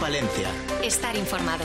Palencia. Estar informado.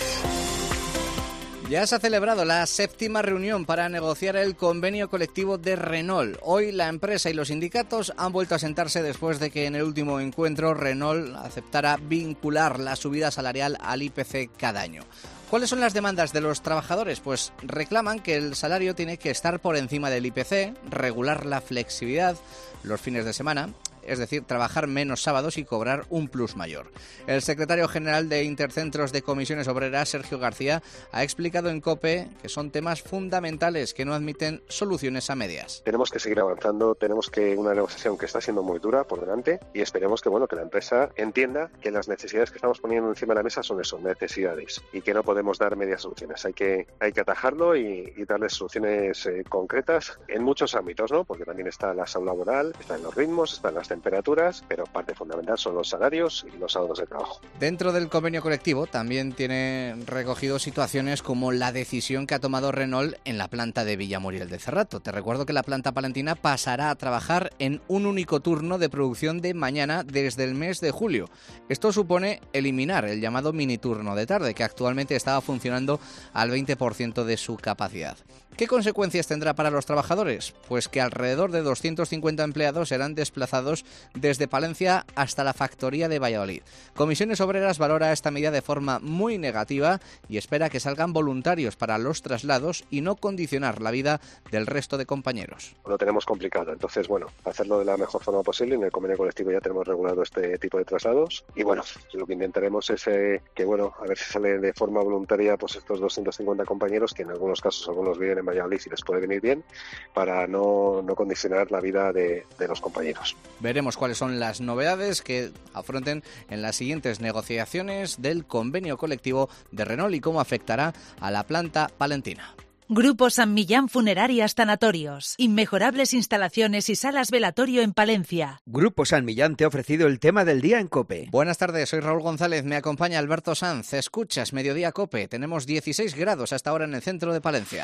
Ya se ha celebrado la 7ª reunión para negociar el convenio colectivo de Renault. Hoy la empresa y los sindicatos han vuelto a sentarse después de que en el último encuentro Renault aceptara vincular la subida salarial al IPC cada año. ¿Cuáles son las demandas de los trabajadores? Pues reclaman que el salario tiene que estar por encima del IPC, regular la flexibilidad, los fines de semana, es decir, trabajar menos sábados y cobrar un plus mayor. El secretario general de Intercentros de Comisiones Obreras, Sergio García, ha explicado en COPE que son temas fundamentales que no admiten soluciones a medias. Tenemos que seguir avanzando, tenemos que una negociación que está siendo muy dura por delante y esperemos que la empresa entienda que las necesidades que estamos poniendo encima de la mesa son eso, necesidades, y que no podemos dar medias soluciones. Hay que atajarlo y darle soluciones concretas en muchos ámbitos, ¿no? Porque también está la salud laboral, están los ritmos, están las temperaturas, pero parte fundamental son los salarios y los sábados de trabajo. Dentro del convenio colectivo también tiene recogido situaciones como la decisión que ha tomado Renault en la planta de Villamuriel de Cerrato. Te recuerdo que la planta palentina pasará a trabajar en un único turno de producción de mañana desde el mes de julio. Esto supone eliminar el llamado mini turno de tarde, que actualmente estaba funcionando al 20% de su capacidad. ¿Qué consecuencias tendrá para los trabajadores? Pues que alrededor de 250 empleados serán desplazados desde Palencia hasta la factoría de Valladolid. Comisiones Obreras valora esta medida de forma muy negativa y espera que salgan voluntarios para los traslados y no condicionar la vida del resto de compañeros. Lo tenemos complicado, entonces hacerlo de la mejor forma posible. En el convenio colectivo ya tenemos regulado este tipo de traslados y lo que intentaremos es que a ver si sale de forma voluntaria pues estos 250 compañeros, que en algunos casos algunos viven en Valladolid y les puede venir bien, para no condicionar la vida de los compañeros. Veremos cuáles son las novedades que afronten en las siguientes negociaciones del convenio colectivo de Renault y cómo afectará a la planta palentina. Grupo San Millán Funerarias Tanatorios. Inmejorables instalaciones y salas velatorio en Palencia. Grupo San Millán te ha ofrecido el tema del día en COPE. Buenas tardes, soy Raúl González, me acompaña Alberto Sanz. Escuchas Mediodía COPE. Tenemos 16 grados hasta ahora en el centro de Palencia.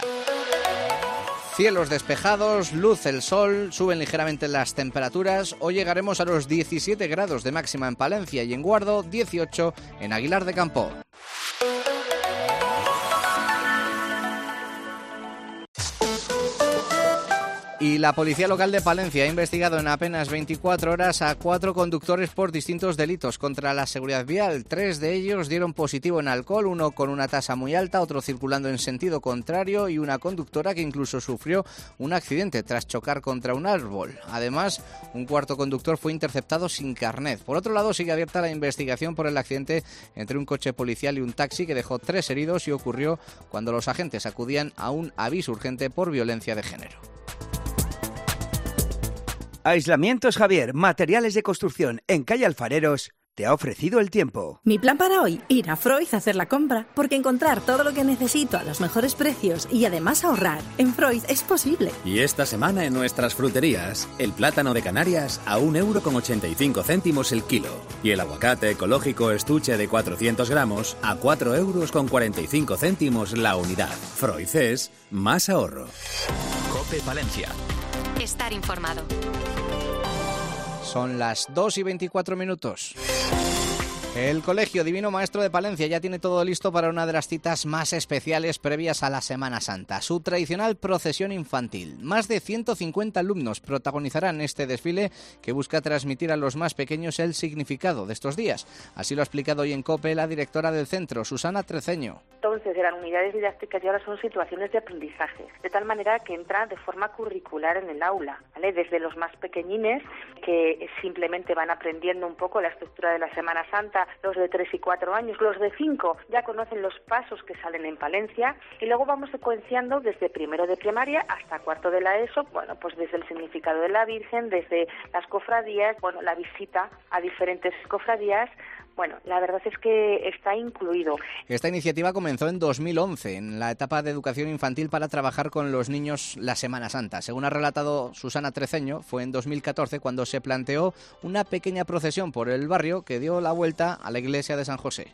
Cielos despejados, luce el sol, suben ligeramente las temperaturas. Hoy llegaremos a los 17 grados de máxima en Palencia y en Guardo, 18 en Aguilar de Campo. Y la Policía Local de Palencia ha investigado en apenas 24 horas a 4 conductores por distintos delitos contra la seguridad vial. 3 de ellos dieron positivo en alcohol, uno con una tasa muy alta, otro circulando en sentido contrario y una conductora que incluso sufrió un accidente tras chocar contra un árbol. Además, un cuarto conductor fue interceptado sin carnet. Por otro lado, sigue abierta la investigación por el accidente entre un coche policial y un taxi que dejó 3 heridos y ocurrió cuando los agentes acudían a un aviso urgente por violencia de género. Aislamientos Javier, materiales de construcción en calle Alfareros, te ha ofrecido el tiempo. Mi plan para hoy, ir a Freud a hacer la compra, porque encontrar todo lo que necesito a los mejores precios y además ahorrar en Freud es posible. Y esta semana en nuestras fruterías, el plátano de Canarias a 1,85 € el kilo y el aguacate ecológico estuche de 400 gramos a 4,45 € la unidad. Freud es más ahorro. COPE Palencia. Estar informado. Son las 2:24. El Colegio Divino Maestro de Palencia ya tiene todo listo para una de las citas más especiales previas a la Semana Santa, su tradicional procesión infantil. Más de 150 alumnos protagonizarán este desfile que busca transmitir a los más pequeños el significado de estos días. Así lo ha explicado hoy en COPE la directora del centro, Susana Treceño. Entonces eran unidades didácticas y ahora son situaciones de aprendizaje, de tal manera que entran de forma curricular en el aula, ¿vale? Desde los más pequeñines, que simplemente van aprendiendo un poco la estructura de la Semana Santa, los de 3 y 4 años, los de 5 ya conocen los pasos que salen en Palencia y luego vamos secuenciando desde primero de primaria hasta cuarto de la ESO, pues desde el significado de la Virgen, desde las cofradías, la visita a diferentes cofradías. La verdad es que está incluido. Esta iniciativa comenzó en 2011, en la etapa de educación infantil para trabajar con los niños la Semana Santa. Según ha relatado Susana Treceño, fue en 2014 cuando se planteó una pequeña procesión por el barrio que dio la vuelta a la iglesia de San José.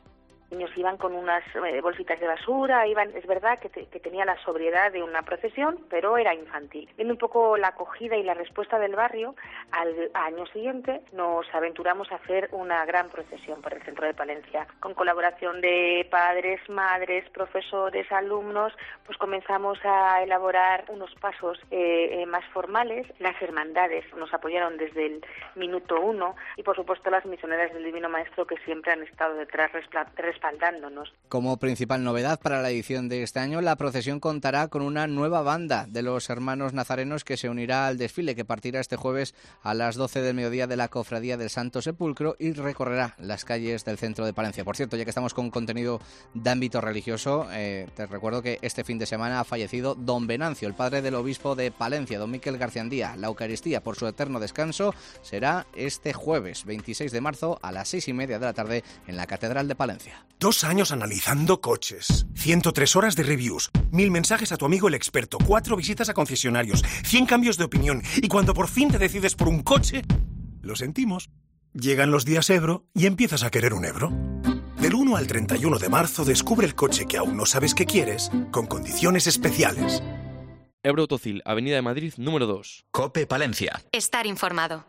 niños iban con unas bolsitas de basura, es verdad que tenía la sobriedad de una procesión, pero era infantil. Viendo un poco la acogida y la respuesta del barrio, al año siguiente nos aventuramos a hacer una gran procesión por el centro de Palencia, con colaboración de padres, madres, profesores, alumnos. Pues comenzamos a elaborar unos pasos más formales. Las hermandades nos apoyaron desde el minuto 1 y, por supuesto, las misioneras del Divino Maestro, que siempre han estado detrás respaldándonos. Como principal novedad para la edición de este año, la procesión contará con una nueva banda de los hermanos nazarenos que se unirá al desfile, que partirá este jueves a las 12 del mediodía de la Cofradía del Santo Sepulcro y recorrerá las calles del centro de Palencia. Por cierto, ya que estamos con contenido de ámbito religioso, te recuerdo que este fin de semana ha fallecido don Venancio, el padre del obispo de Palencia, don Miquel Garciandía. La Eucaristía por su eterno descanso será este jueves 26 de marzo a las 6:30 de la tarde en la Catedral de Palencia. 2 años analizando coches, 103 horas de reviews, 1000 mensajes a tu amigo el experto, 4 visitas a concesionarios, 100 cambios de opinión, y cuando por fin te decides por un coche, lo sentimos. Llegan los días Ebro y empiezas a querer un Ebro. Del 1 al 31 de marzo descubre el coche que aún no sabes que quieres, con condiciones especiales. Ebro Autocil, Avenida de Madrid, número 2. COPE Palencia. Estar informado.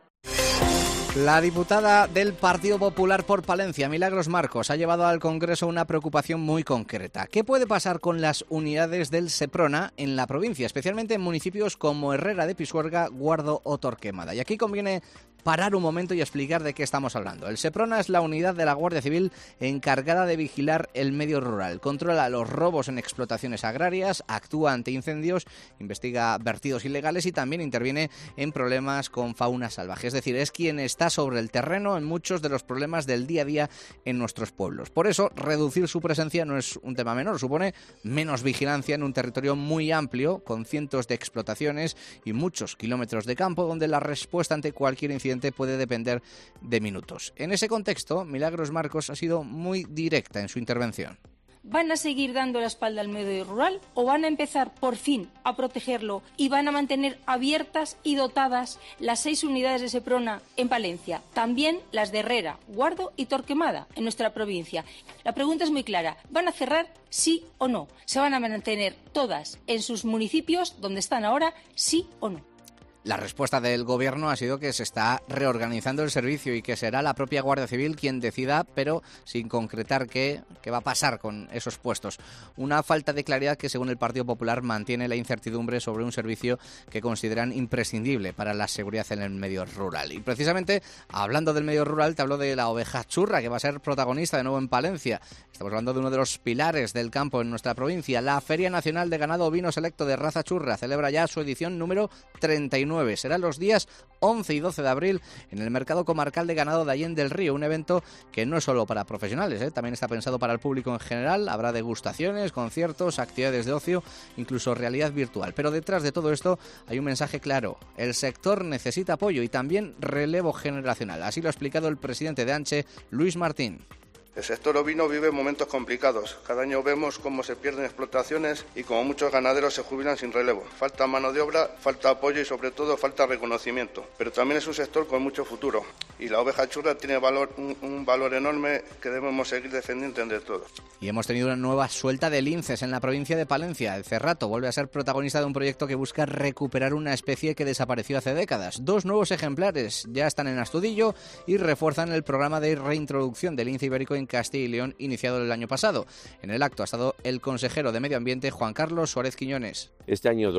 La diputada del Partido Popular por Palencia, Milagros Marcos, ha llevado al Congreso una preocupación muy concreta. ¿Qué puede pasar con las unidades del Seprona en la provincia, especialmente en municipios como Herrera de Pisuerga, Guardo o Torquemada? Y aquí conviene parar un momento y explicar de qué estamos hablando. El Seprona es la unidad de la Guardia Civil encargada de vigilar el medio rural. Controla los robos en explotaciones agrarias, actúa ante incendios, investiga vertidos ilegales y también interviene en problemas con fauna salvaje. Es decir, es quien está sobre el terreno en muchos de los problemas del día a día en nuestros pueblos. Por eso, reducir su presencia no es un tema menor. Supone menos vigilancia en un territorio muy amplio, con cientos de explotaciones y muchos kilómetros de campo, donde la respuesta ante cualquier incidente puede depender de minutos. En ese contexto, Milagros Marcos ha sido muy directa en su intervención. ¿Van a seguir dando la espalda al medio rural o van a empezar por fin a protegerlo y van a mantener abiertas y dotadas las 6 unidades de Seprona en Palencia, también las de Herrera, Guardo y Torquemada en nuestra provincia? La pregunta es muy clara: ¿van a cerrar sí o no? ¿Se van a mantener todas en sus municipios donde están ahora, sí o no? La respuesta del Gobierno ha sido que se está reorganizando el servicio y que será la propia Guardia Civil quien decida, pero sin concretar qué va a pasar con esos puestos. Una falta de claridad que, según el Partido Popular, mantiene la incertidumbre sobre un servicio que consideran imprescindible para la seguridad en el medio rural. Y precisamente, hablando del medio rural, te hablo de la oveja churra, que va a ser protagonista de nuevo en Palencia. Estamos hablando de uno de los pilares del campo en nuestra provincia. La Feria Nacional de Ganado Ovino Selecto de Raza Churra celebra ya su edición número 39. Será los días 11 y 12 de abril en el Mercado Comarcal de Ganado de Allende del Río, un evento que no es solo para profesionales, también está pensado para el público en general. Habrá degustaciones, conciertos, actividades de ocio, incluso realidad virtual. Pero detrás de todo esto hay un mensaje claro: el sector necesita apoyo y también relevo generacional. Así lo ha explicado el presidente de ANCHE, Luis Martín. El sector ovino vive momentos complicados. Cada año vemos cómo se pierden explotaciones y como muchos ganaderos se jubilan sin relevo. Falta mano de obra, falta apoyo y sobre todo falta reconocimiento. Pero también es un sector con mucho futuro y la oveja churra tiene un valor enorme que debemos seguir defendiendo entre todos. Y hemos tenido una nueva suelta de linces en la provincia de Palencia. El cerrato vuelve a ser protagonista de un proyecto que busca recuperar una especie que desapareció hace décadas. 2 nuevos ejemplares ya están en Astudillo y refuerzan el programa de reintroducción del lince ibérico en Castilla y León, iniciado el año pasado. En el acto ha estado el consejero de Medio Ambiente, Juan Carlos Suárez Quiñones. Este año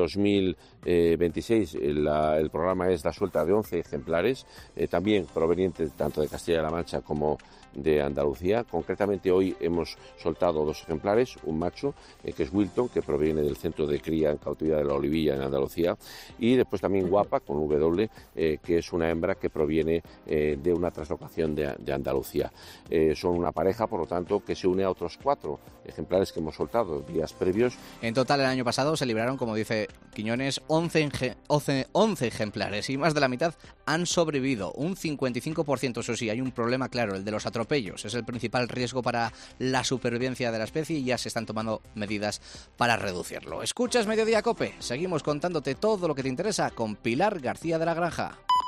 2026 el programa es la suelta de 11 ejemplares, también provenientes tanto de Castilla-La Mancha como de Andalucía. Concretamente hoy hemos soltado 2 ejemplares, un macho que es Wilton, que proviene del centro de cría en cautividad de la Olivilla en Andalucía, y después también Guapa con W, que es una hembra que proviene de una traslocación de Andalucía. Son una pareja, por lo tanto, que se une a otros 4 ejemplares que hemos soltado días previos. En total, el año pasado se libraron, como dice Quiñones, 11 ejemplares y más de la mitad han sobrevivido, un 55%. Eso sí, hay un problema claro, el de los atropellos. Es el principal riesgo para la supervivencia de la especie y ya se están tomando medidas para reducirlo. Escuchas Mediodía COPE, seguimos contándote todo lo que te interesa con Pilar García de la Granja.